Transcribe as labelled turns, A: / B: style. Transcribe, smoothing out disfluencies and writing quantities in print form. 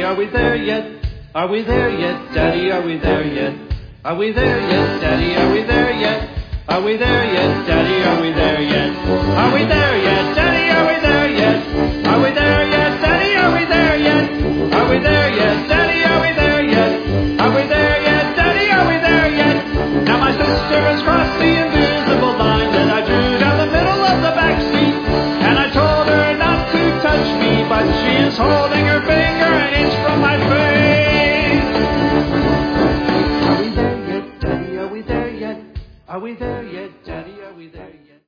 A: are we there yet? Are we there yet, Daddy, are we there yet? Are we there yet, Daddy, are we there yet? Are we there yet, Daddy, are we there yet? Are we there yet, Daddy, are we there yet? Are we there yet, Daddy, are we there yet? Are we there yet, Daddy, are we there yet? Are we there yet, Daddy, are we there yet? Now my sister has crossed the invisible line that I drew down the middle of the back seat, and I told her not to touch me, but she is holding